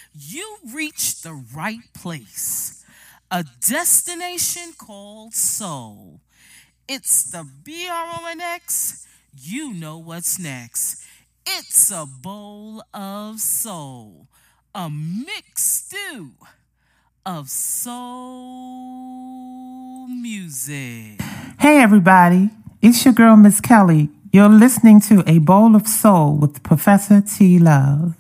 you reached the right place. A destination called soul. It's the BRONX. You know what's next. It's a bowl of soul. A mixed stew of soul music. Hey everybody, it's your girl Miss Kelly. You're listening to A Bowl of Soul with Professor T. Love.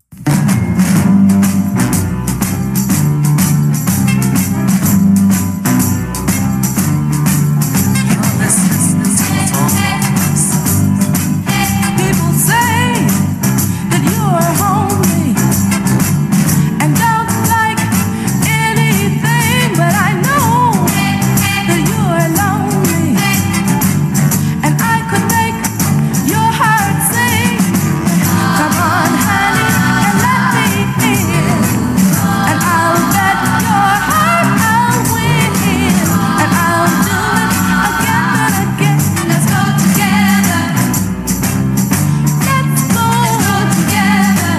People say that you are homely and don't like anything, but I know that you are lonely, and I could make your heart sing. Come on, honey, and let me in, and I'll bet your heart I'll win, and I'll do it again and again. Let's go together. Let's go together.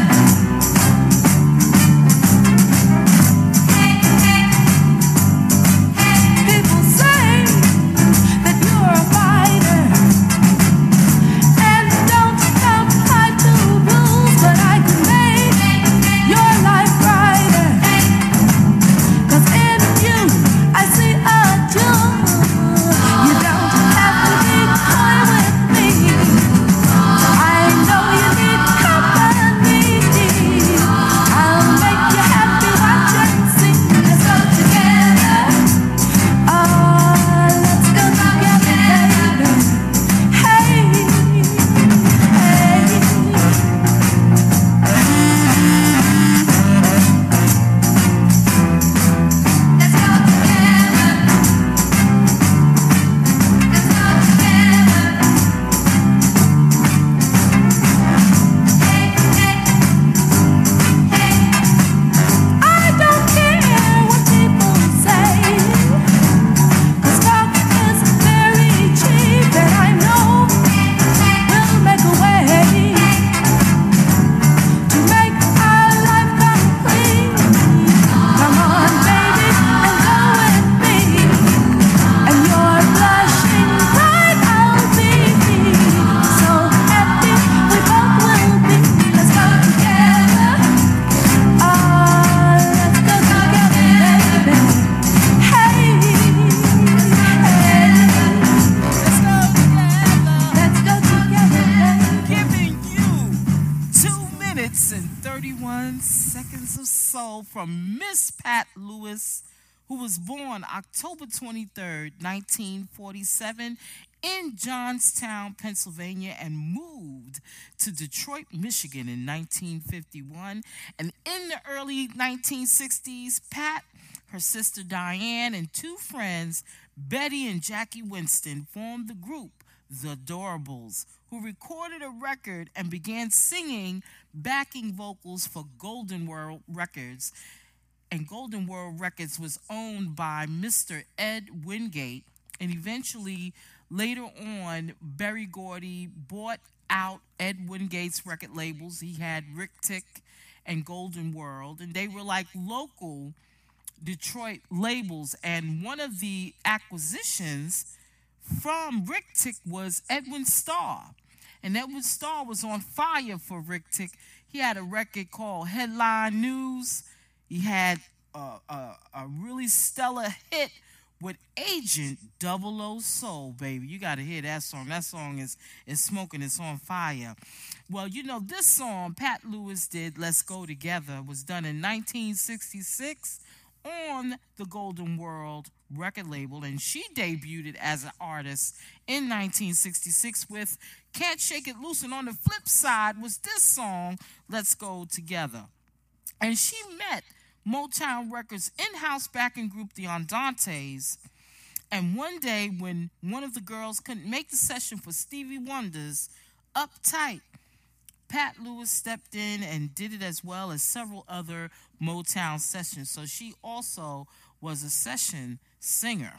People say that you're a fighter and don't apply to rules, but I can make your life brighter. 'Cause in you I see a jewel. You don't have to be coy with me. I know you need company. I'll make you happy, watch and see. Let's go together. Oh, let's go together, baby. Hey, hey. Let's go together. Let's go together. I don't care what people say, 'cause talk is very cheap, and I know we'll make a way to make our life complete. Come on, baby, and go with me, and your blushing bride I'll be. So happy we both will be. Let's go together. Oh, let's go together, baby. Hey, hey. Let's go together. Let's go together, baby. Giving you 2 minutes and 31 seconds of soul from Miss Pat Lewis, who was born October 23rd, 1947 in Johnstown, Pennsylvania, and moved to Detroit, Michigan in 1951. And in the early 1960s, Pat, her sister Diane, and two friends, Betty and Jackie Winston, formed the group The Adorables, who recorded a record and began singing backing vocals for Golden World Records. And Golden World Records was owned by Mr. Ed Wingate, and eventually, later on, Berry Gordy bought out Ed Wingate's record labels. He had Rick Tick and Golden World, and they were like local Detroit labels. And one of the acquisitions from Rick Tick was Edwin Starr. And Edwin Starr was on fire for Rick Tick. He had a record called Headline News. He had a really stellar hit with Agent 00 Soul, baby. You got to hear that song. That song is smoking. It's on fire. Well, you know, this song Pat Lewis did, Let's Go Together, was done in 1966 on the Golden World record label, and she debuted as an artist in 1966 with Can't Shake It Loose, and on the flip side was this song, Let's Go Together. And she met Motown Records in-house backing group, the Andantes, and one day when one of the girls couldn't make the session for Stevie Wonder's Uptight, Pat Lewis stepped in and did it, as well as several other Motown sessions. So she also was a session singer.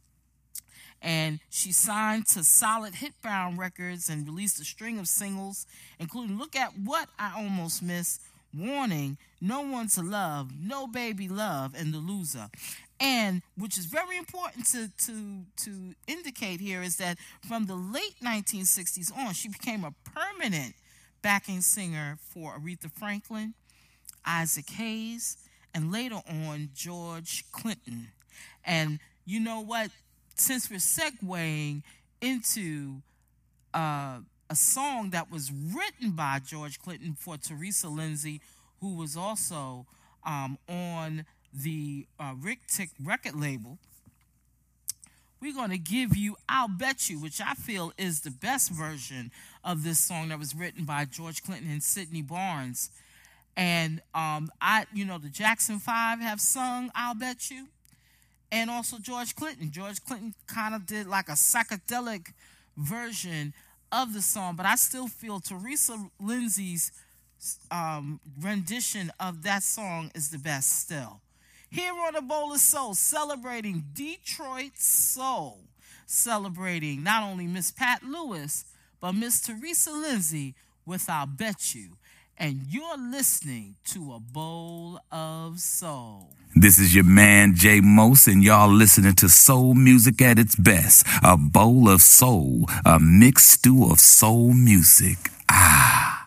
And she signed to Solid Hitbound Records and released a string of singles, including Look at What I Almost Missed, Warning, No One to Love, No Baby Love, and The Loser. And which is very important to indicate here is that from the late 1960s on, she became a permanent backing singer for Aretha Franklin, Isaac Hayes, and later on George Clinton. And you know what? Since we're segueing into a song that was written by George Clinton for Teresa Lindsay, who was also on the Rick Tick record label, we're going to give you I'll Bet You, which I feel is the best version of this song that was written by George Clinton and Sidney Barnes. And the Jackson 5 have sung I'll Bet You. And also George Clinton. George Clinton kind of did like a psychedelic version of the song, but I still feel Teresa Lindsay's rendition of that song is the best still. Here on A Bowl of Soul, celebrating Detroit soul, celebrating not only Miss Pat Lewis, but Miss Teresa Lindsay with I'll Bet You. And you're listening to A Bowl of Soul. This is your man, Jay Mose, and y'all listening to soul music at its best. A bowl of soul, a mixed stew of soul music. Ah.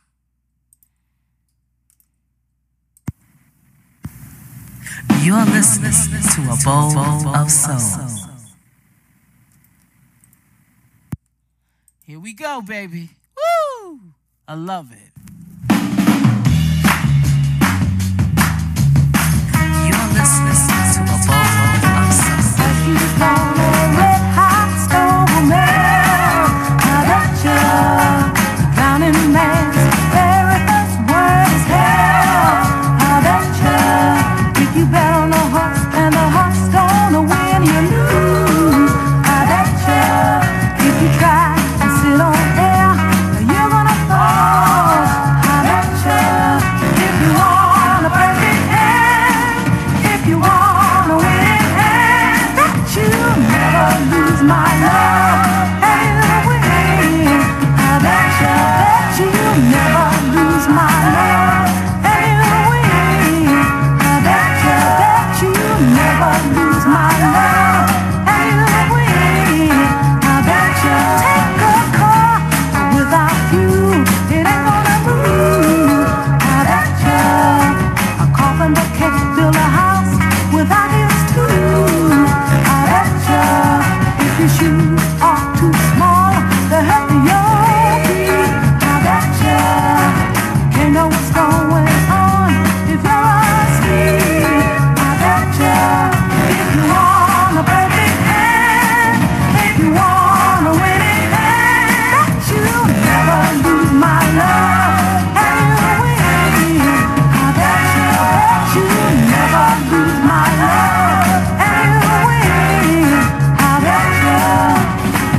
You're listening to A Bowl of Soul. Here we go, baby. Woo! I love it. You're listening to A Bowl of Soul. As you blow a red hot stove melt, I bet you drowning man's very first word is hell. I bet you if you bet on a horse and the horse gonna win, you lose. I bet you if you try and sit on air, you're gonna fall. I bet you if you want a perfect end, if you wanna win, that you never lose my love and win. I bet you never lose my love and win. I bet you never lose my love and win. I bet you take a car without you, it ain't gonna move. I bet you a carpenter can't build a house without his tools. I bet you if your shoes are too small to help your feet, I bet you can't know what's going on if you're asleep. I bet you if you want a perfect end, if you want to win it, that you never lose my love and win. I bet you never lose my love and win. I bet you.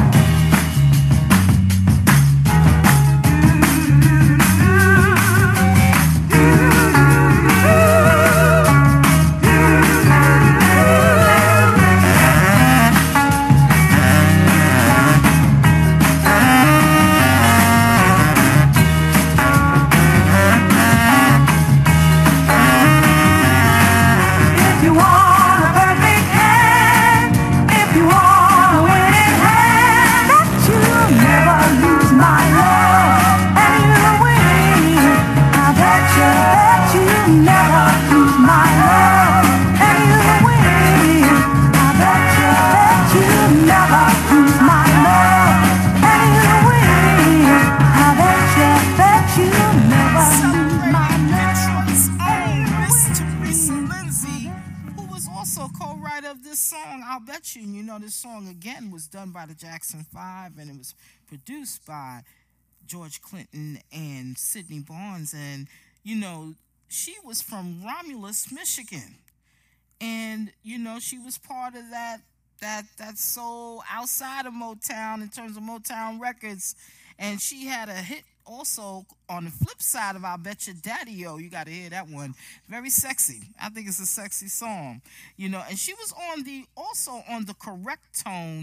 If you want a perfect end, if you want to win it, that you never lose my love and win. I bet you never lose my love and win. I bet you never lose my love and win. I bet you never lose my Detroit's own Miss love Teresa and win. Lindsay, who was also co-writer of this song, I'll Bet You. And you know, this song again was done by the Jackson 5, and it was produced by George Clinton and Sidney Barnes. And you know, she was from Romulus, Michigan, and you know, she was part of that soul outside of Motown in terms of Motown Records, and she had a hit also on the flip side of I Bet You Daddy-O. You got to hear that one. Very sexy. I think it's a sexy song, you know. And she was also on the Correct Tone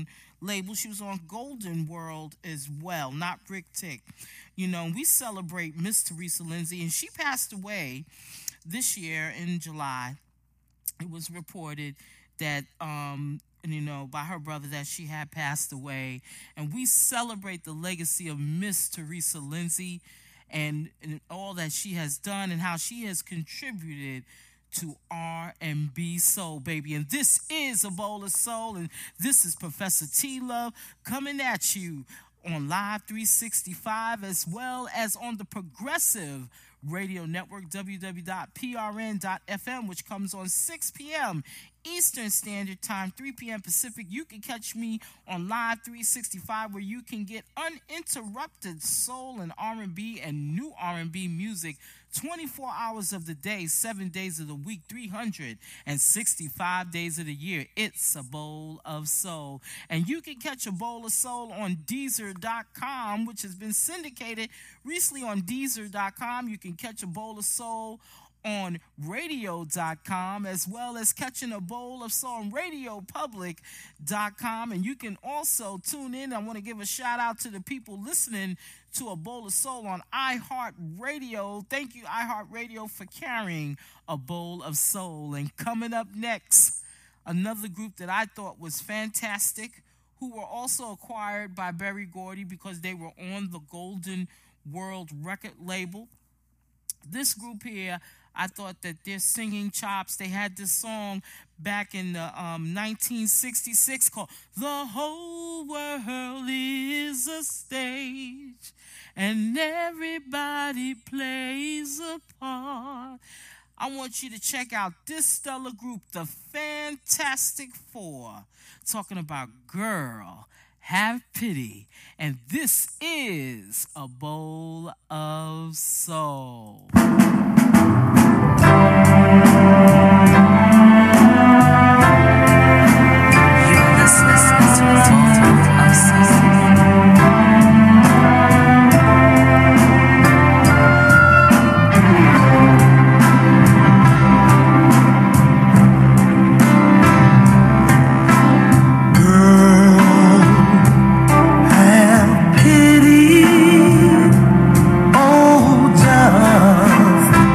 label. She was on Golden World as well, not Rick Tick. You know, we celebrate Miss Teresa Lindsay, and she passed away this year in July. It was reported that, you know, by her brother that she had passed away. And we celebrate the legacy of Miss Teresa Lindsay and all that she has done and how she has contributed to R&B soul, baby. And this is A Bowl of Soul, and this is Professor T Love coming at you on Live 365 as well as on the Progressive Radio Network, www.prn.fm, which comes on 6 p.m. Eastern Standard Time, 3 p.m. Pacific. You can catch me on Live 365, where you can get uninterrupted soul and R&B and new R&B music 24 hours of the day, 7 days of the week, 365 days of the year. It's A Bowl of Soul. And you can catch A Bowl of Soul on Deezer.com, which has been syndicated recently on Deezer.com. You can catch A Bowl of Soul on radio.com, as well as catching A Bowl of Soul on radiopublic.com. And you can also tune in. I want to give a shout out to the people listening to A Bowl of Soul on iHeartRadio. Thank you, iHeartRadio, for carrying A Bowl of Soul. And coming up next, another group that I thought was fantastic, who were also acquired by Berry Gordy because they were on the Golden World record label. This group here, I thought that their singing chops, they had this song back in the 1966 called The Whole World is a Stage and Everybody Plays a Part. I want you to check out this stellar group, the Fantastic Four, talking about Girl, Have Pity. And this is A Bowl of Soul. You're listening to A Bowl of Soul. Oh, just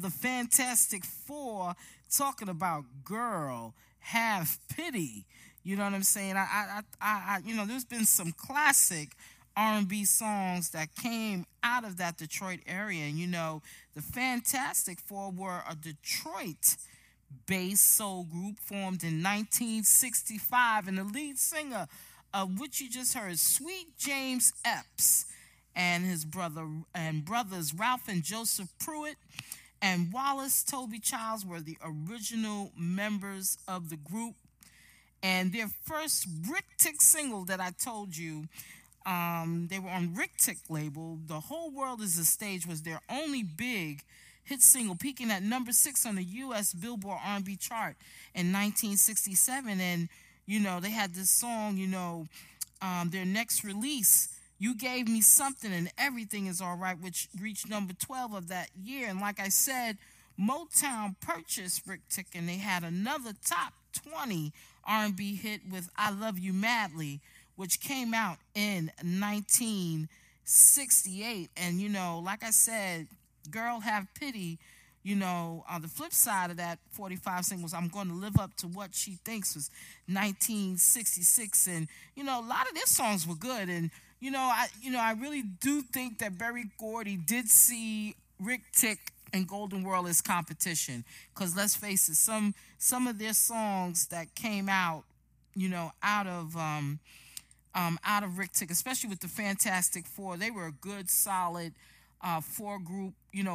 the Fantastic Four talking about girl, have pity. You know what I'm saying? I you know, there's been some classic R&B songs that came out of that Detroit area. And, you know, the Fantastic Four were a Detroit-based soul group formed in 1965. And the lead singer of which you just heard, Sweet James Epps, and his brothers Ralph and Joseph Pruitt and Wallace Toby Childs were the original members of the group. And their first Rick Tick single that I told you, they were on Rick Tick label. The Whole World Is a Stage was their only big hit single, peaking at number 6 on the U.S. Billboard R&B chart in 1967. And, you know, they had this song, you know, their next release, You Gave Me Something and Everything Is All Right, which reached number 12 of that year. And like I said, Motown purchased Rick Tick, and they had another top 20 R&B hit with I Love You Madly, which came out in 1968. And, you know, like I said, Girl Have Pity, you know, on the flip side of that 45 singles, I'm Going to Live Up to What She Thinks, was 1966. And, you know, a lot of their songs were good. And, I really do think that Berry Gordy did see Rick Tick and Golden World as competition. Because let's face it, some of their songs that came out, you know, out of Rick Tick, especially with the Fantastic Four, they were a good, solid four-part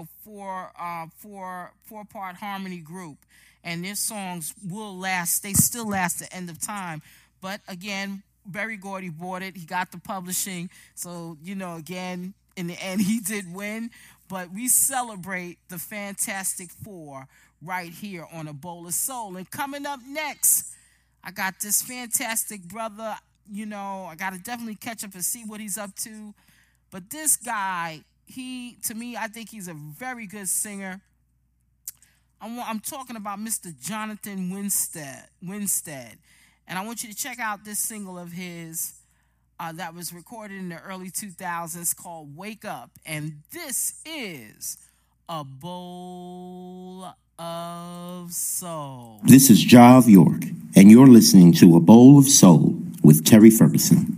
harmony group, and their songs will last. They still last the end of time. But again, Berry Gordy bought it. He got the publishing, so you know, again, in the end, he did win. But we celebrate the Fantastic Four right here on A Bowl of Soul. And coming up next, I got this fantastic brother. You know, I got to definitely catch up and see what he's up to. But this guy, to me, I think he's a very good singer. I'm talking about Mr. Jonathan Winstead. And I want you to check out this single of his that was recorded in the early 2000s called Wake Up. And this is A Bowl of Soul. This is Jav York, and you're listening to A Bowl of Soul with Terry Ferguson.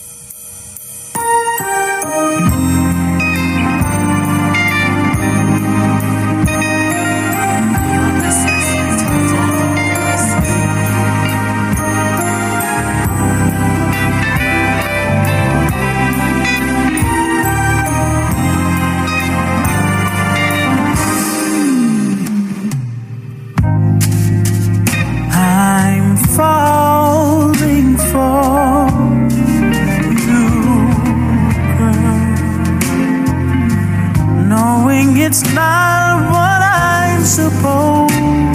It's not what I'm supposed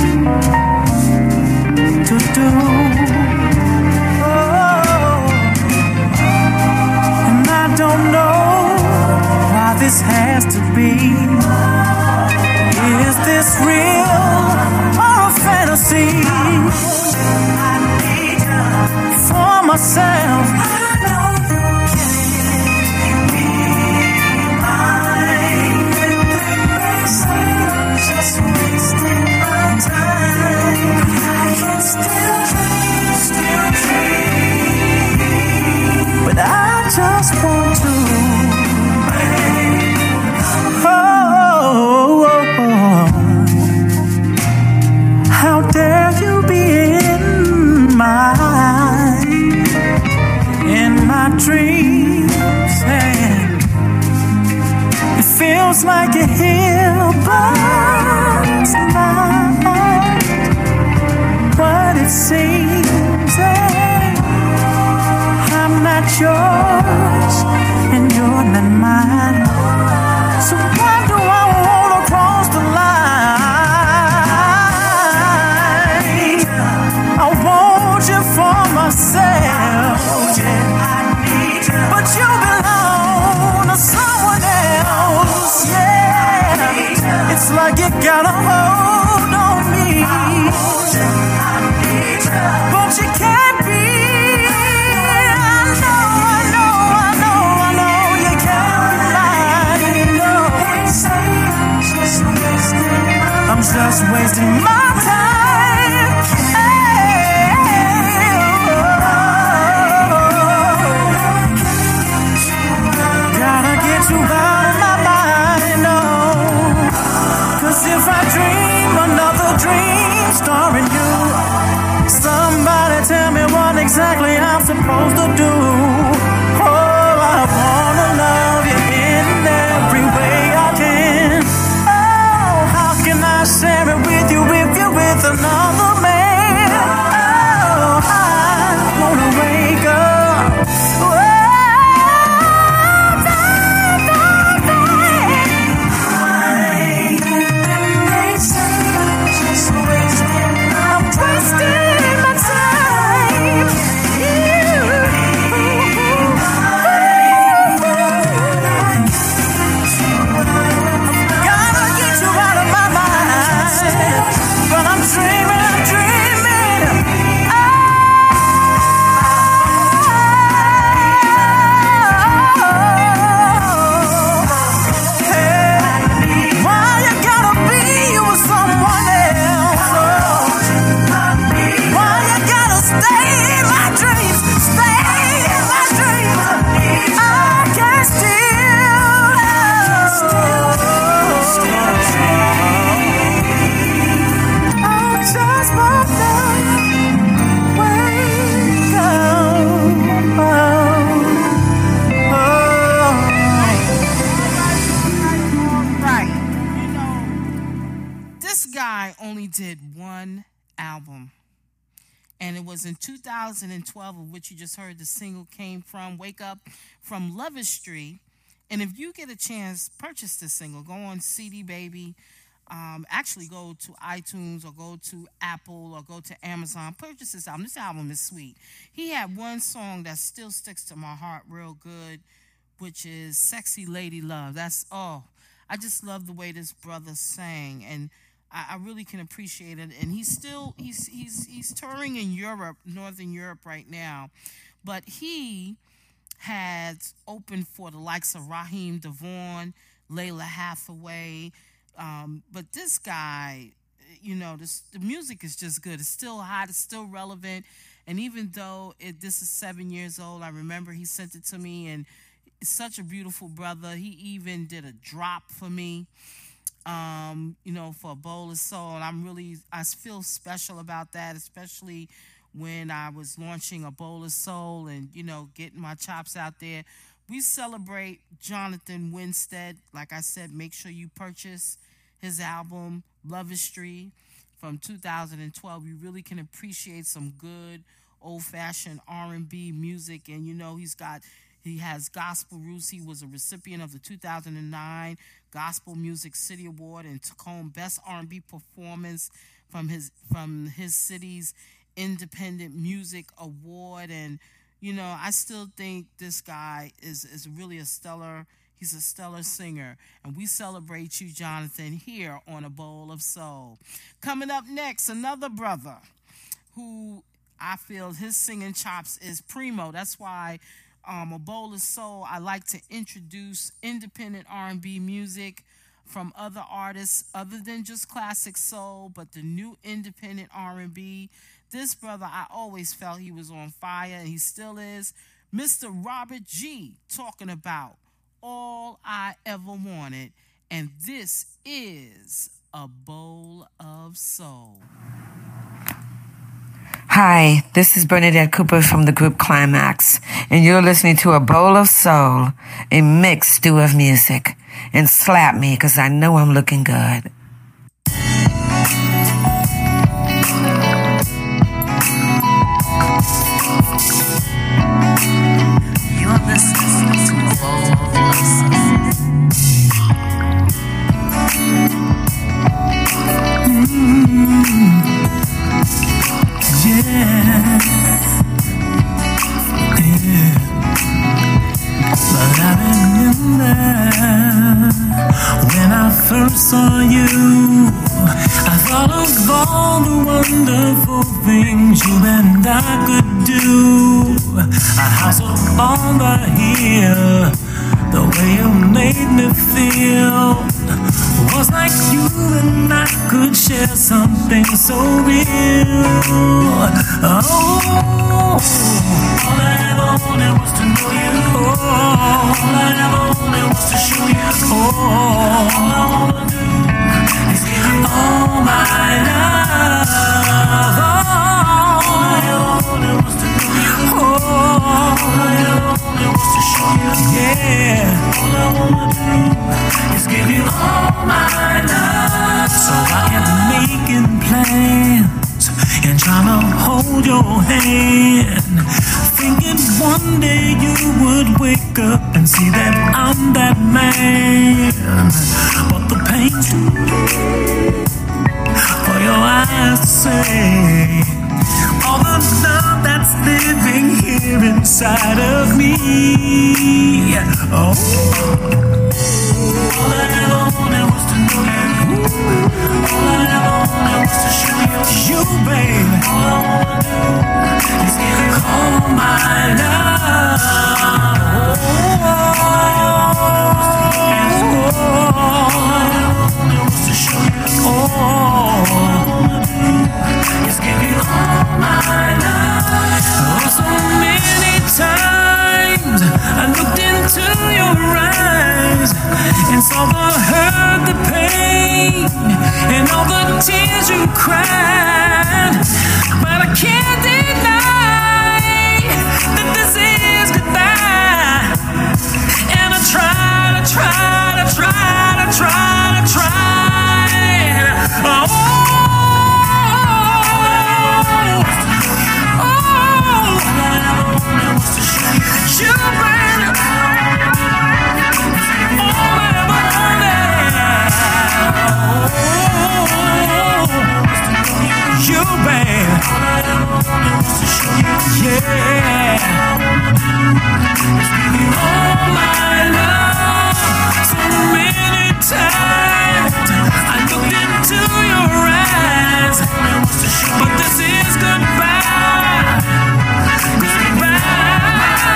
to do. And I don't know why this has to be. Is this real or a fantasy? For myself, but I just want to. How dare you be in my dreams? And it feels like you're here, but it's not what it seems. I'm not yours, and you're not mine. So why do I want to cross the line? I want you for myself, but you belong to someone else. Yeah, it's like you got a hold on me, but you can't be. Just wasting my just wasting my time. Gotta get you out of my mind, oh. 'Cause if I dream another dream starring you, somebody tell me what exactly I'm supposed to do. Oh, I wanna love you in every way I can. Oh, how can I share it with you if you're with another man? Oh, I wanna wake up. Did one album, and it was in 2012, of which you just heard the single came from, Wake Up from Lovistry. And if you get a chance, purchase this single. Go on CD Baby, actually go to iTunes or go to Apple or go to Amazon. Purchase this album. This album is sweet. He had one song that still sticks to my heart real good, which is Sexy Lady Love. I just love the way this brother sang, and I really can appreciate it. And he's touring in Europe, Northern Europe right now. But he has opened for the likes of Raheem DeVaughn, Layla Hathaway. But this guy, the music is just good. It's still hot. It's still relevant. And even though this is 7 years old, I remember he sent it to me, and it's such a beautiful brother. He even did a drop for me. For a bowl of soul. I feel special about that, especially when I was launching a bowl of soul and, getting my chops out there. We celebrate Jonathan Winstead. Like I said, make sure you purchase his album, Lovistry, from 2012. You really can appreciate some good old-fashioned R&B music. And, he has Gospel Roots. He was a recipient of the 2009 Gospel Music City Award and took home Best R&B Performance from his city's Independent Music Award. And, I still think this guy is really he's a stellar singer. And we celebrate you, Jonathan, here on A Bowl of Soul. Coming up next, another brother who I feel his singing chops is primo. That's why A Bowl of Soul, I like to introduce independent R&B music from other artists other than just classic soul, but the new independent R&B. This brother, I always felt he was on fire, and he still is. Mr. Robert G, talking about All I Ever Wanted, and this is A Bowl of Soul. Hi, this is Bernadette Cooper from the group Climax, and you're listening to A Bowl of Soul, a mixed stew of music. And slap me, because I know I'm looking good. You're listening to A Bowl of Soul. But I remember when I first saw you, I thought of all the wonderful things you and I could do. A house up on the hill, The way you made me feel was like you and I could share something so real. Oh, all I ever wanted was to know you. Oh, all I ever wanted was to show you. Oh, all I wanna do is give you all my love. Oh, all I ever wanted was to know you. Oh, all I ever wanted was to show you. Yeah, all I wanna do is give you all my love. So I kept making plans and trying to hold your hand, thinking one day you would wake up and see that I'm that man. But the pain's too real for your eyes to say all the love that's living here inside of me. Oh, all I ever wanted was to know you. All I ever wanted was to show you, baby. All I wanna do is give you all my love. All I ever wanted was to show you. All I wanna do is give you all my love. Oh, so many times I looked into your eyes and saw the hurt, the pain, and all the tears you cried. But I can't deny that this is goodbye. And I tried. You, baby. All I ever wanted. You, baby. Yeah. All my love. So many times I looked into your eyes, but this is goodbye. Goodbye.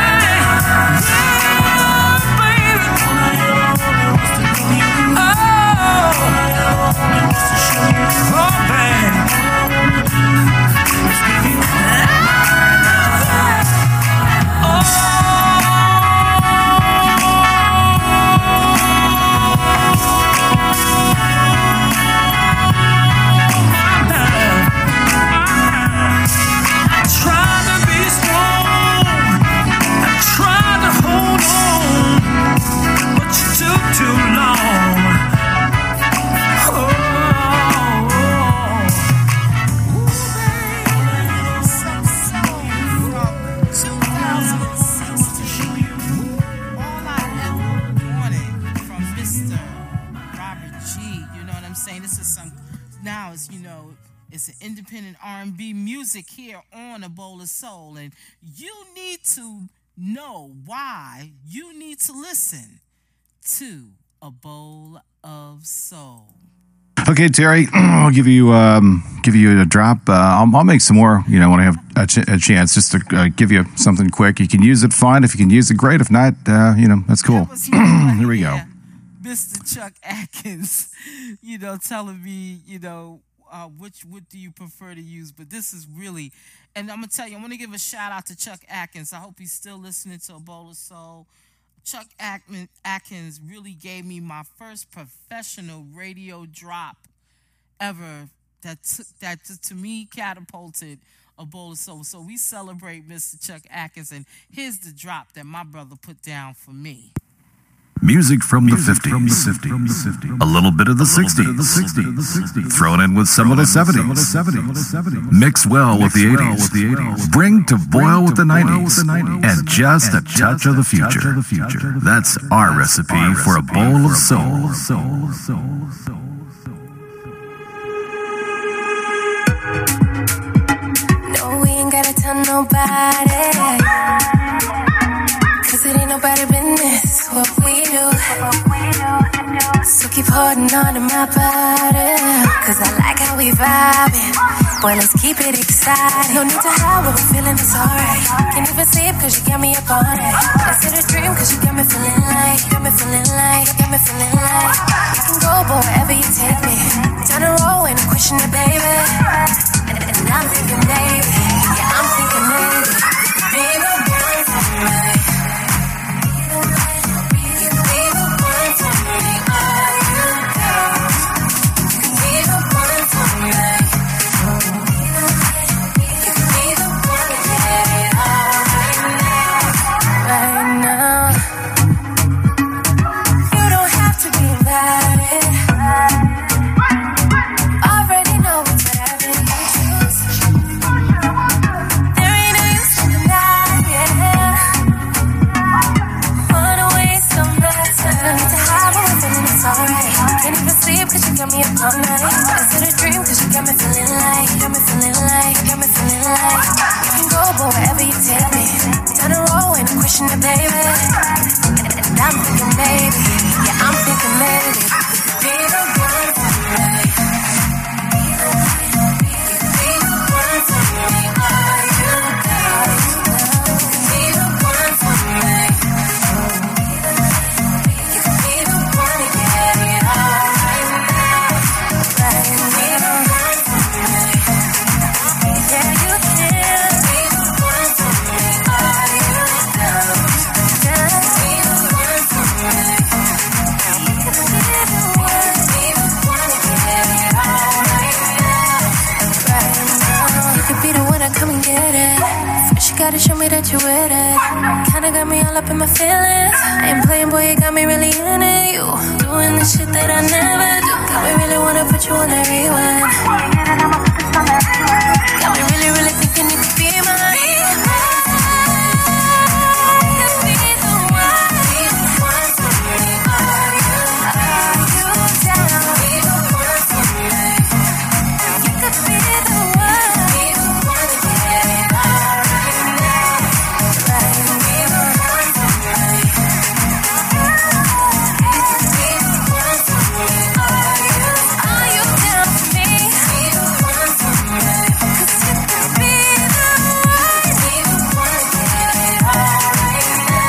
It's an independent R&B music here on A Bowl of Soul, and you need to know why you need to listen to A Bowl of Soul. Okay, Terry, I'll give you a drop. I'll make some more, when I have a chance, just to give you something quick. You can use it, fine. If you can use it, great. If not, that's cool. Here we go. Mr. Chuck Atkins, telling me, what do you prefer to use? But this is really, and I'm going to tell you, I want to give a shout out to Chuck Atkins. I hope he's still listening to A Bowl of Soul. Chuck Atkins really gave me my first professional radio drop ever that to me catapulted A Bowl of Soul. So we celebrate Mr. Chuck Atkins, and here's the drop that my brother put down for me. Music from the 50s, a little bit of the 60s, thrown in with some of the 70s, mix well with the 80s, bring to boil with the 90s, and just a touch of the future. That's our recipe for A Bowl of Soul. No, we ain't gotta tell nobody, 'cause it ain't nobody business what we do. So keep holding on to my body, 'cause I like how we vibing. Boy, let's keep it exciting. No need to hide what we're feeling, it's alright. Can't even sleep cause you got me up all night. Is it a dream cause you got me feeling like, got me feeling like, got me feeling like I can go, but wherever you take me. Down the road, ain't no question it, baby. And I'm thinking maybe, yeah, I'm thinking maybe. Be the one for me. You can be the one for me. Are you down? You can be the one for me. You can be the one to get it all right now. You don't have to be invited. Already know what's whatever you choose. There ain't no use in denying, yeah. Wanna waste some blood time. No need to hide what we're feeling, it's alright. Can't even sleep cause you got me up all night. Is it a dream cause you got me feeling like, got me feeling like, got me feeling like I can go, but wherever you take me. Down the road, ain't no question it, baby. And I'm thinking maybe, yeah, I'm thinking maybe. Be the one for me. Be the one for me. Are you down? Be the one for me. You can be the one to get it all right now. Right, be the one for me. Yeah, you can. Be the one for me. Are you down? Be the one for me. You can be the one. Be the one to get it all right now. Right now. You could be the one to come and get it. First you gotta show me that you're with it. Kinda got me all up in my feelings. I ain't playing, boy, you got me really in it. You doing the shit that I never do. Got me really wanna put you on that rewind. Got me really, really thinking you could be mine. You could be the one. Be the one for me. Are you down? Be the one for me. You could be the one. Be the one to get it all right now. Right, be the one for me. You could be the one for me. Are you down for me? Be the one for me. 'Cause you could be the one. Be the one to get it all right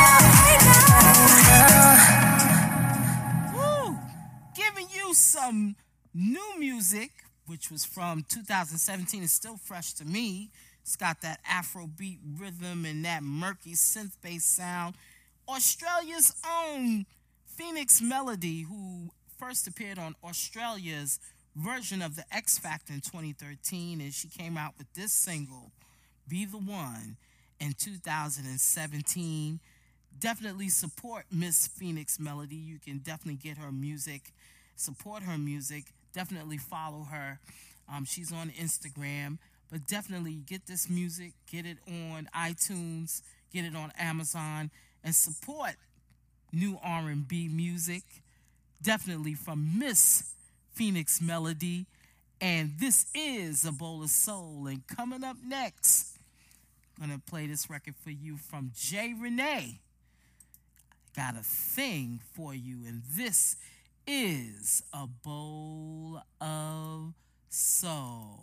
now. Woo! Giving you some new music, which was from 2017. It's still fresh to me. It's got that Afrobeat rhythm and that murky synth-based sound. Australia's own Phoenix Melody, who first appeared on Australia's version of the X Factor in 2013, and she came out with this single, Be the One, in 2017. Definitely support Miss Phoenix Melody. You can definitely get her music, support her music, definitely follow her. She's on Instagram, but definitely get this music, get it on iTunes, get it on Amazon, and support new R&B music, definitely from Miss Phoenix Melody. And this is A Bowl of Soul. And coming up next, I'm going to play this record for you from Jay Renee. Got a thing for you, and this is A Bowl of Soul.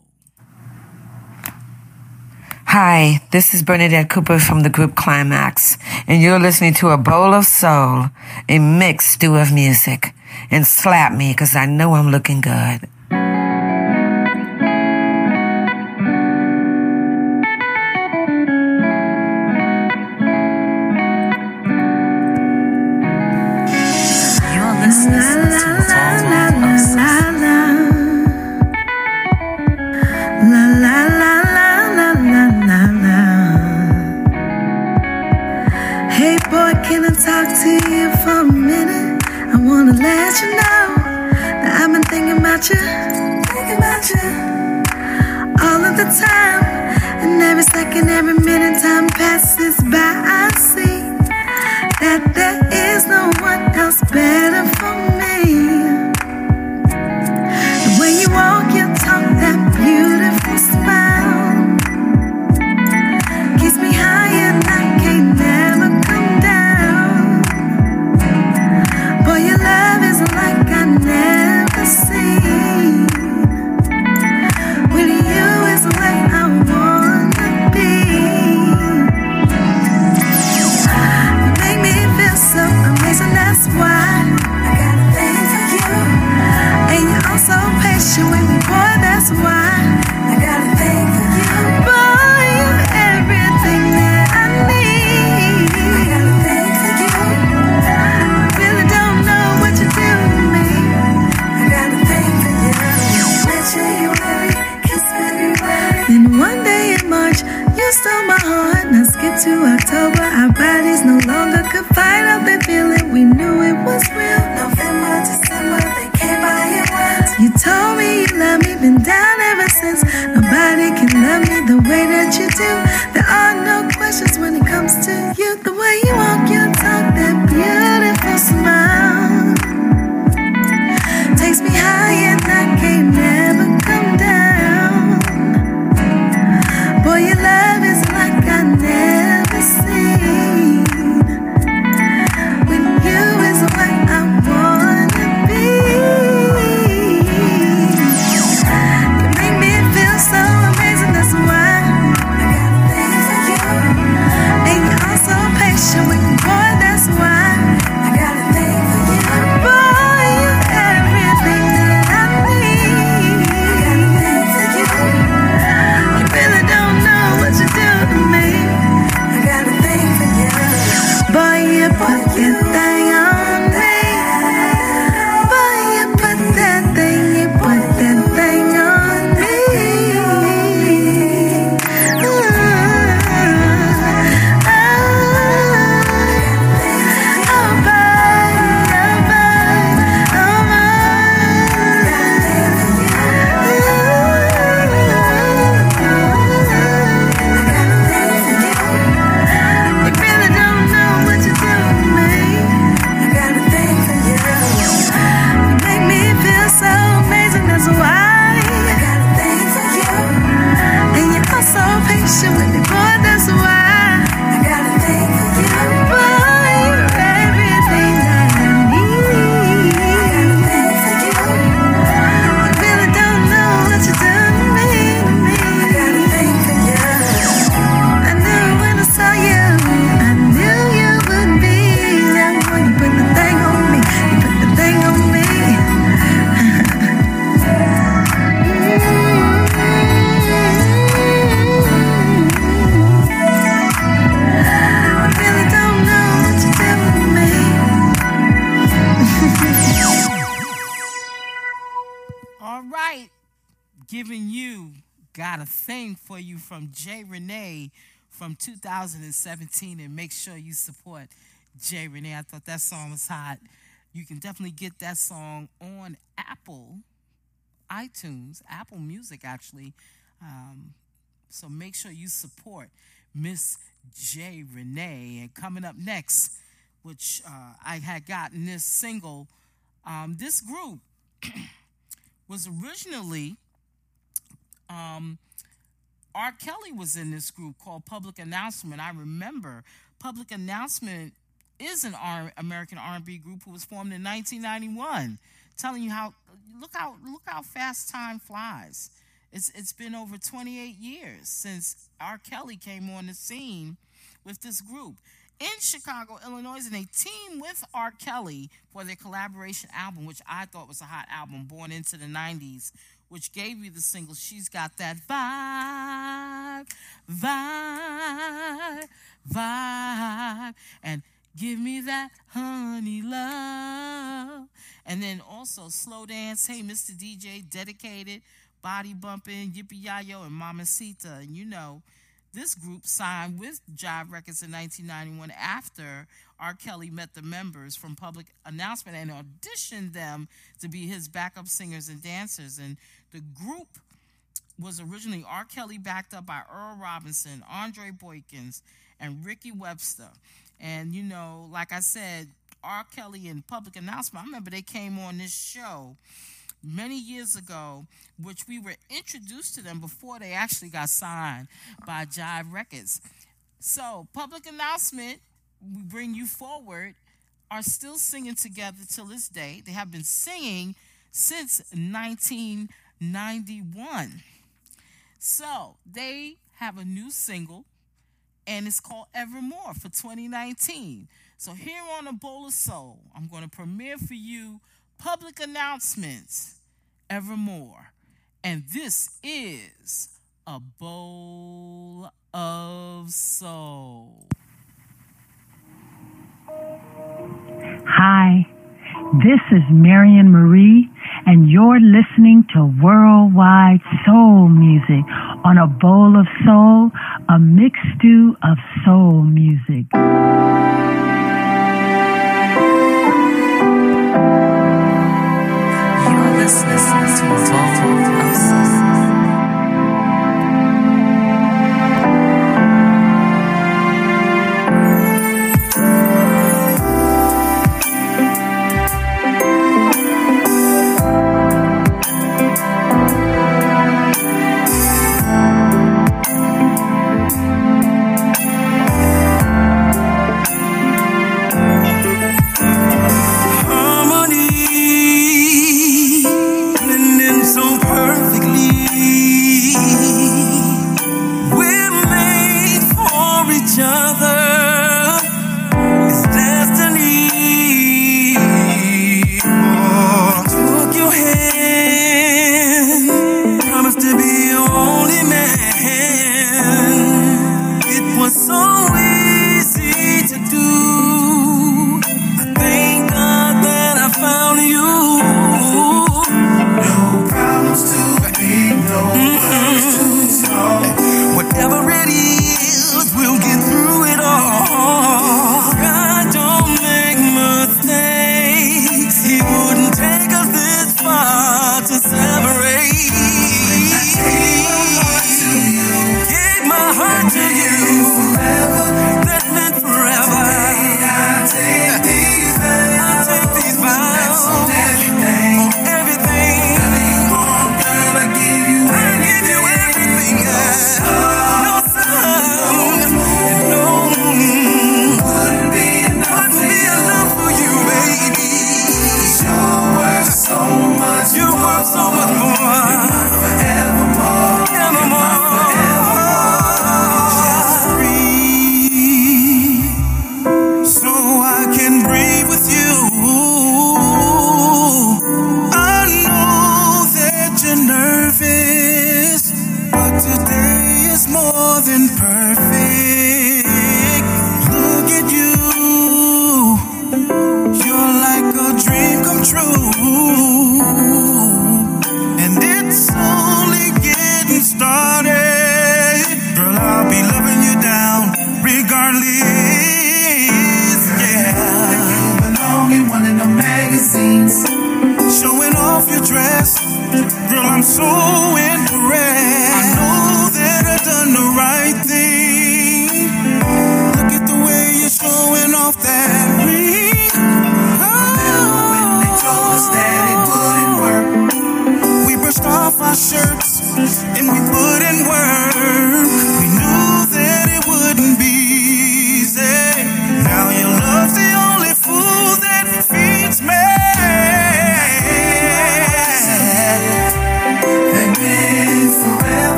Hi, this is Bernadette Cooper from the group Climax, and you're listening to A Bowl of Soul, a mixed stew of music. And slap me, because I know I'm looking good. You're listening to A Bowl of Soul. Hey boy, can I talk to you for a minute? I wanna let you know that I've been thinking about you all of the time. And every second, every minute, time passes by, I see that there is no one else better for me. The way you walk, your talk, that beautiful smile keeps me high and I can't never come down. Boy, your love is like I never seen. With you is to October, our bodies no longer could fight out the feeling. We knew it was real. November, December, they came by and went. You told me you love me, been down ever since. Nobody can love me the way that you do. There are no questions when it comes to you. The way you walk your talk, that beautiful smile takes me high and I can't never come down. Boy, your love is like I never seen. With you is what I wanna be. You make me feel so amazing, that's why I got a thing for you. And you're all so patient with me, boy, that's why I got a thing for you. Boy, you're everything that I need. I got a thing for you. You really don't know what you do to me. I got a thing for you. Boy, you put your thing on me. Boy, you put that thing, you put that thing on me. With me, boy, that's why I got a thing for you. Boy, you're everything that I need. I got a thing for you. You really don't know what you done to me, I got a thing for you. I knew when I saw you, I knew you would be that one. You put the thing on me, you put the thing on me. All right, giving you Got a Thing for You from Jay Renee from 2017, and make sure you support Jay Renee. I thought that song was hot. You can definitely get that song on Apple, iTunes, Apple Music actually. So make sure you support Miss Jay Renee. And coming up next, which I had gotten this single, this group was originally, R. Kelly was in this group called Public Announcement. I remember Public Announcement is an American R&B group who was formed in 1991. Telling you how, look how fast time flies. It's been over 28 years since R. Kelly came on the scene with this group. In Chicago, Illinois, and they teamed with R. Kelly for their collaboration album, which I thought was a hot album, Born Into the 90s, which gave you the single, She's Got That Vibe, Vibe, Vibe, and Give Me That Honey Love. And then also Slow Dance, Hey Mr. DJ, Dedicated, Body Bumpin', Yippee Yayo, and Mamacita. And you know, this group signed with Jive Records in 1991 after R. Kelly met the members from Public Announcement and auditioned them to be his backup singers and dancers. And the group was originally R. Kelly, backed up by Earl Robinson, Andre Boykins, and Ricky Webster. And, you know, like I said, R. Kelly and Public Announcement, I remember they came on this show many years ago, which we were introduced to them before they actually got signed by Jive Records. So, Public Announcement, we bring you forward, are still singing together till this day. They have been singing since 1991. So, they have a new single, and it's called Evermore for 2019. So, here on A Bowl of Soul, I'm going to premiere for you Public Announcements, Evermore. And this is A Bowl of Soul. Hi, this is Marion Marie, and you're listening to Worldwide Soul Music on A Bowl of Soul, a mixed stew of soul music. You're listening to a bowl of soul.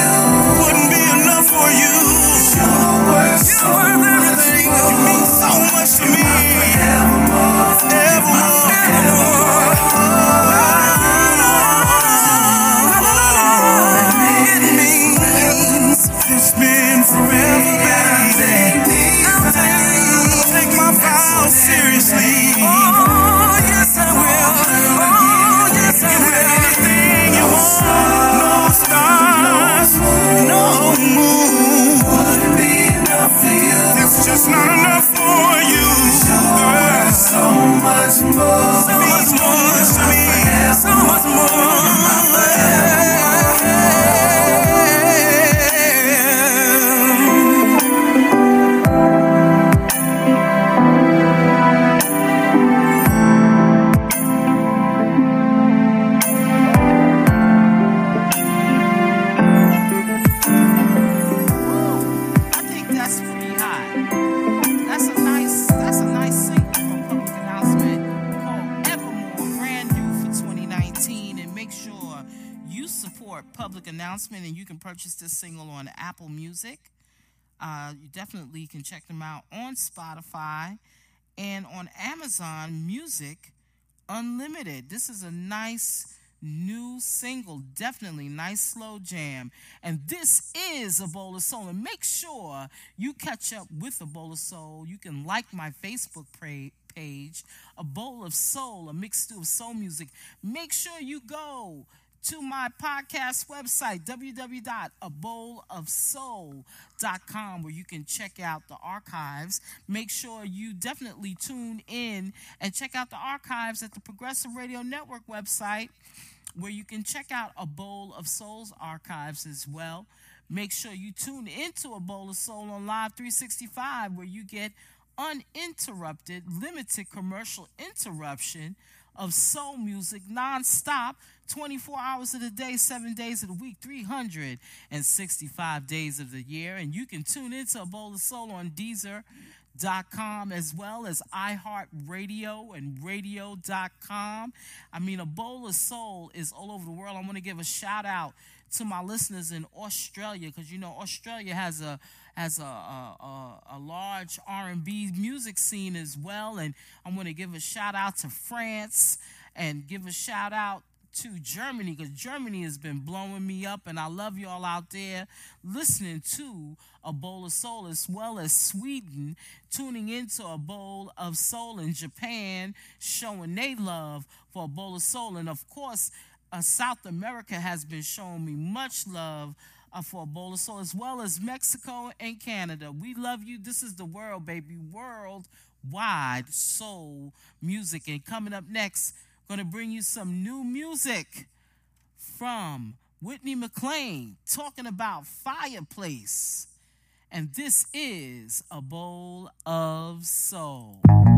So hot. That's a nice single from Public Announcement called Evermore, brand new for 2019. And make sure you support Public Announcement, and you can purchase this single on Apple Music. You definitely can check them out on Spotify and on Amazon Music Unlimited. This is a nice new single, definitely nice slow jam. And this is A Bowl of Soul. And make sure you catch up with A Bowl of Soul. You can like my Facebook page, A Bowl of Soul, a mixed stew of soul music. Make sure you go to my podcast website, www.abowlofsoul.com, where you can check out the archives. Make sure you definitely tune in and check out the archives at the Progressive Radio Network website, where you can check out A Bowl of Soul's archives as well. Make sure you tune into A Bowl of Soul on Live 365, where you get uninterrupted, limited commercial interruption of soul music nonstop, 24 hours of the day, 7 days of the week, 365 days of the year. And you can tune into A Bowl of Soul on Deezer.com, as well as iHeartRadio and radio.com. I mean, A Bowl of Soul is all over the world. I want to give a shout out to my listeners in Australia, because you know Australia has a large R&B music scene as well. And I'm going to give a shout out to France and give a shout out to Germany, because Germany has been blowing me up, and I love y'all out there listening to A Bowl of Soul, as well as Sweden tuning into A Bowl of Soul, in Japan showing they love for A Bowl of Soul. And of course, South America has been showing me much love for A Bowl of Soul, as well as Mexico and Canada. We love you. This is the world, baby. Worldwide soul music. And coming up next, going to bring you some new music from Whitney McLean, talking about Fireplace. And this is A Bowl of Soul.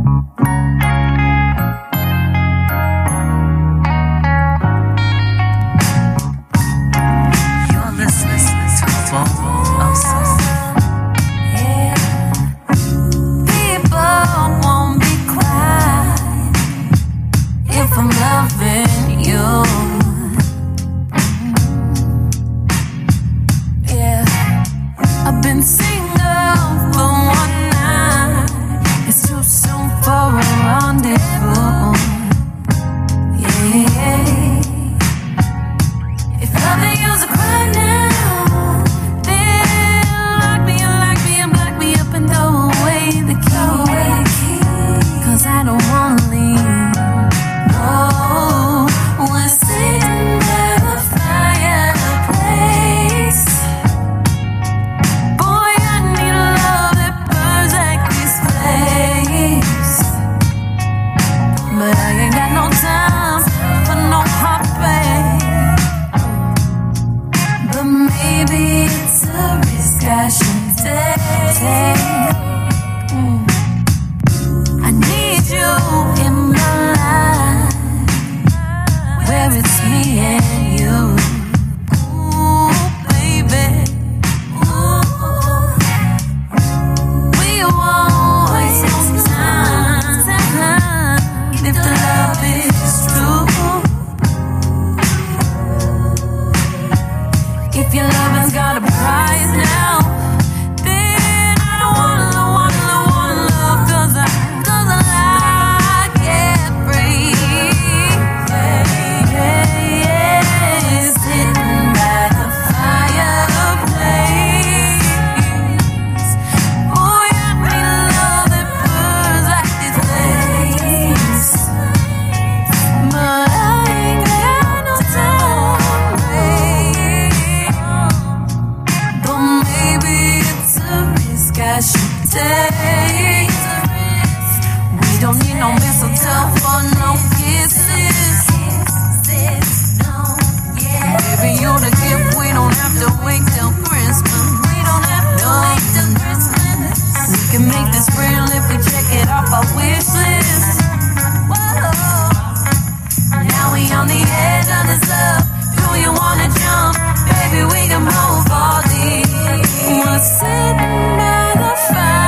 You're listening to A Bowl of Soul. Yeah. People won't be quiet if I'm loving you. Yeah, I've been single for one night. It's too soon for a rendezvous. Yeah, if loving you's a crime now, then lock me and block me up and throw away the key. 'Cause I don't wanna leave. Oh, we're sitting by the fireplace. Boy, I need love that burns like this place. But I ain't got no time for no heartbreak. But maybe it's a risk I should take. I need you in my life, where it's me and you. Ooh, baby. Ooh. We won't waste no time if the love is true. If your loving's got a price now, then I don't wanna love, 'cause I get free. Sitting by the fireplace. Boy, I need love that burns like this place. But I ain't got no time, but maybe it's a risk I should take. We don't need no mistletoe for no kisses. Baby, you're the gift. We don't have to wait till Christmas. We can make this real if we check it off our wish list. Whoa. Now we on the edge of this love. Do you wanna jump? Baby, we can both fall deep. We're sitting by the fire.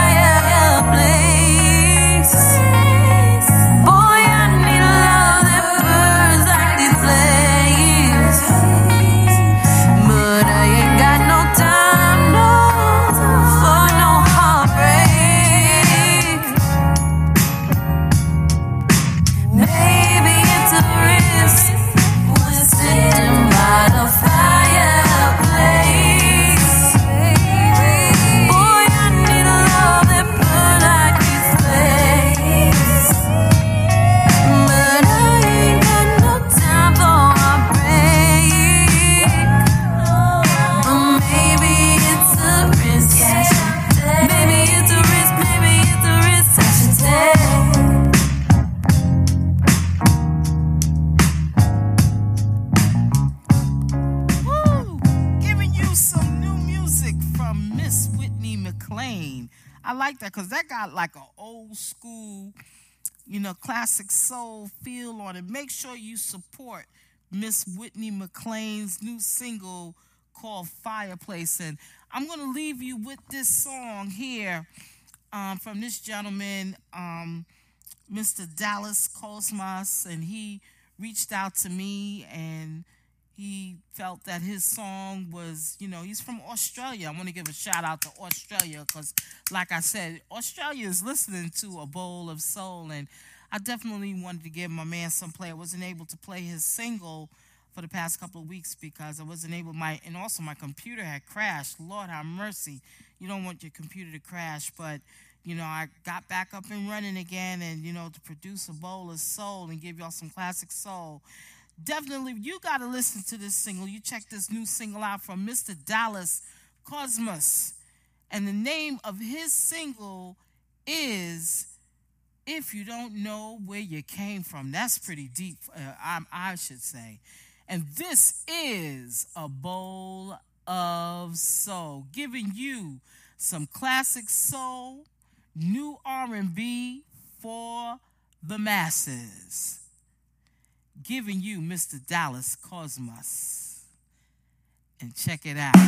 like that because that got like an old school, classic soul feel on it. Make sure you support Miss Whitney McLean's new single called Fireplace. And I'm going to leave you with this song here from this gentleman, Mr. Dallas Cosmas, and he reached out to me and he felt that his song was, he's from Australia. I want to give a shout out to Australia because, like I said, Australia is listening to A Bowl of Soul, and I definitely wanted to give my man some play. I wasn't able to play his single for the past couple of weeks because I wasn't able, and also my computer had crashed. Lord have mercy. You don't want your computer to crash, but, I got back up and running again and, to produce A Bowl of Soul and give y'all some classic soul. Definitely, you got to listen to this single. You check this new single out from Mr. Dallas Cosmas. And the name of his single is If You Don't Know Where You Came From. That's pretty deep, I should say. And this is A Bowl of Soul, giving you some classic soul, new R&B for the masses. Giving you Mr. Dallas Cosmas. And check it out.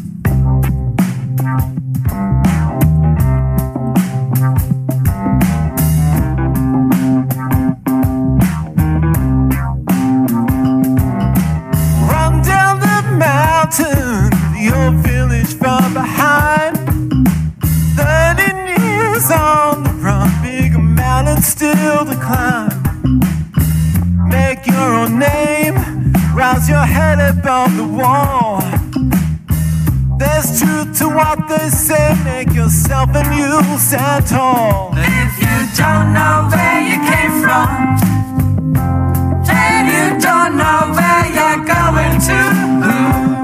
Run down the mountain, your village far behind. 30 years on the run, big mountain still to climb. Make your own name, rouse your head above the wall. There's truth to what they say, make yourself and you stand tall. If you don't know where you came from, then you don't know where you're going to.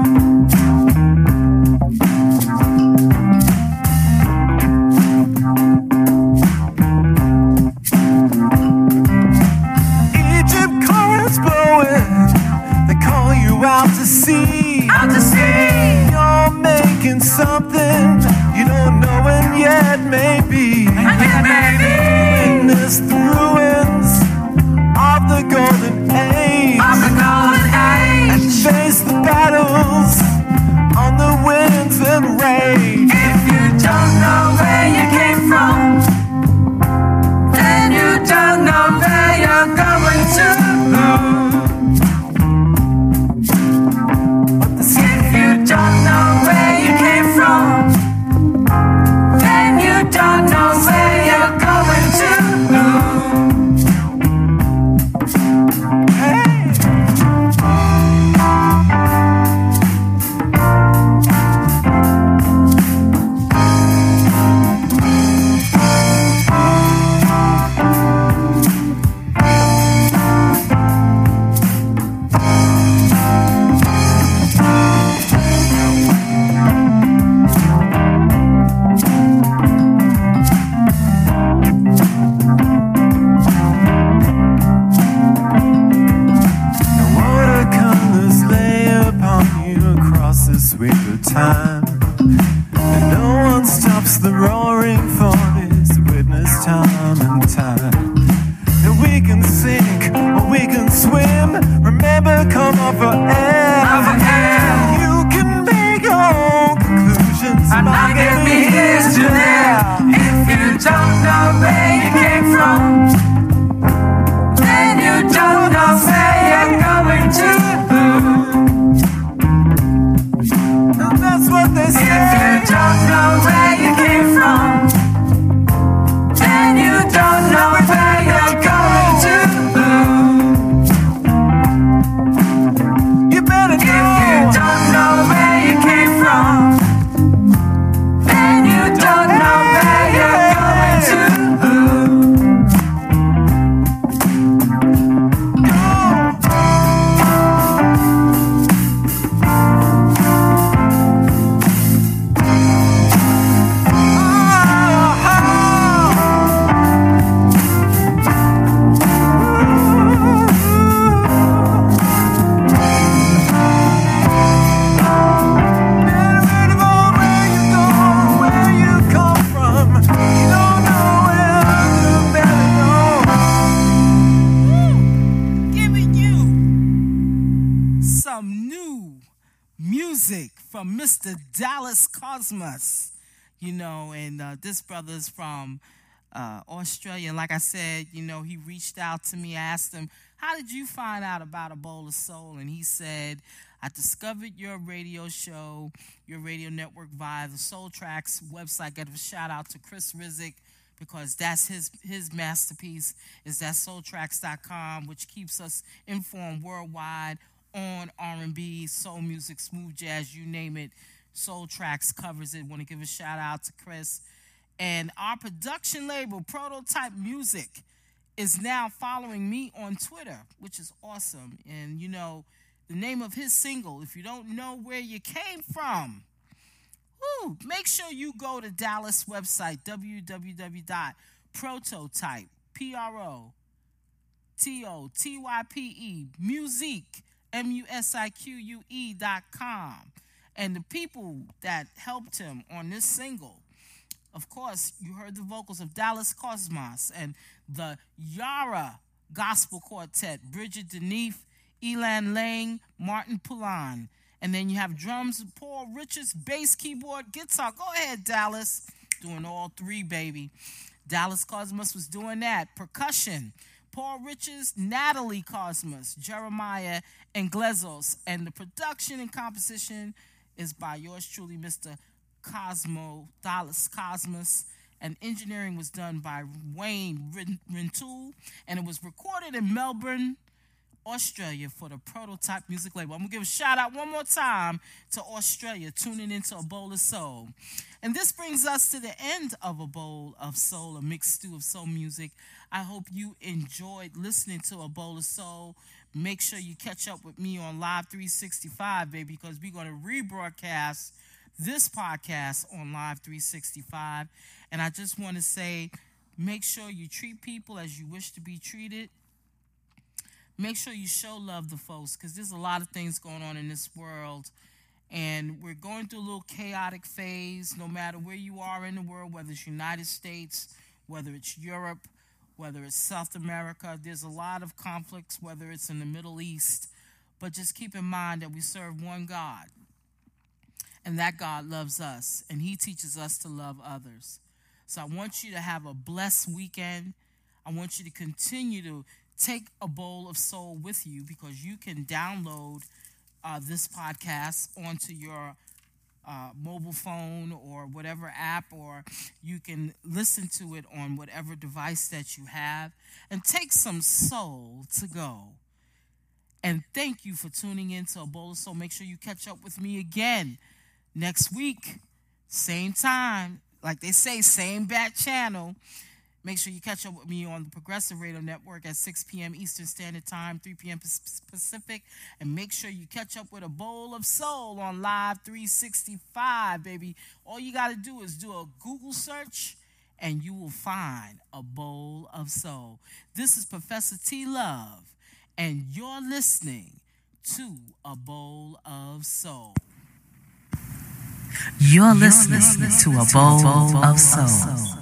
Out to sea, you're making something you don't know, and yet maybe witness the ruins of the golden age, and face the battles on the winds and rage. If you don't know where you came from, then you don't know where you're going to. Don't know where you came from, then you don't know where you're going time, and no one stops the roaring for this witness time and time. And we can sink or we can swim, remember come up for air. You can make your own conclusions, and I can be here to there. If you don't know where you came from, then you don't know where you're going to. That's what they say. If you don't know where you came from, then you don't know where you're going to. You Mr. Dallas Cosmos. You know, and this brother's from Australia. And like I said, you know, he reached out to me. I asked him, how did you find out about A Bowl of Soul? And he said, I discovered your radio show, your radio network via the Soul Tracks website. Got a shout out to Chris Rizek, because that's his masterpiece, is that soultracks.com, which keeps us informed worldwide on R&B, soul music, smooth jazz, you name it. Soul Tracks covers it. Want to give a shout out to Chris. And our production label, Prototype Music, is now following me on Twitter, which is awesome. And, you know, the name of his single, if you don't know where you came from, make sure you go to Dallas website, www.prototype, Prototype, musique, musique.com. And the people that helped him on this single, of course, you heard the vocals of Dallas Cosmos and the Yara Gospel Quartet, Bridget Denise, Elan Lang, Martin Poulan. And then you have drums, Paul Richards, bass, keyboard, guitar. Go ahead, Dallas. Doing all three, baby. Dallas Cosmos was doing that. Percussion, Paul Richards, Natalie Cosmos, Jeremiah, and Glezos. And the production and composition is by yours truly, Mr. Dallas Cosmos. And engineering was done by Wayne Rintoul. And it was recorded in Melbourne, Australia, for the Prototype Music label. I'm going to give a shout out one more time to Australia, tuning into A Bowl of Soul. And this brings us to the end of A Bowl of Soul, a mixed stew of soul music. I hope you enjoyed listening to A Bowl of Soul. Make sure you catch up with me on Live 365, baby, because we're going to rebroadcast this podcast on Live 365. And I just want to say, make sure you treat people as you wish to be treated. Make sure you show love to folks, because there's a lot of things going on in this world. And we're going through a little chaotic phase, no matter where you are in the world, whether it's United States, whether it's Europe, whether it's South America. There's a lot of conflicts, whether it's in the Middle East. But just keep in mind that we serve one God. And that God loves us, and he teaches us to love others. So I want you to have a blessed weekend. I want you to continue to take A Bowl of Soul with you, because you can download this podcast onto your mobile phone or whatever app, or you can listen to it on whatever device that you have, and take some soul to go. And thank you for tuning in to A Bowl of Soul. Make sure you catch up with me again next week, same time, like they say, same bat channel. Make sure you catch up with me on the Progressive Radio Network at 6 p.m. Eastern Standard Time, 3 p.m. Pacific. And make sure you catch up with A Bowl of Soul on Live 365, baby. All you got to do is do a Google search, and you will find A Bowl of Soul. This is Professor T. Love, and you're listening to A Bowl of Soul. You're listening to A Bowl of Soul.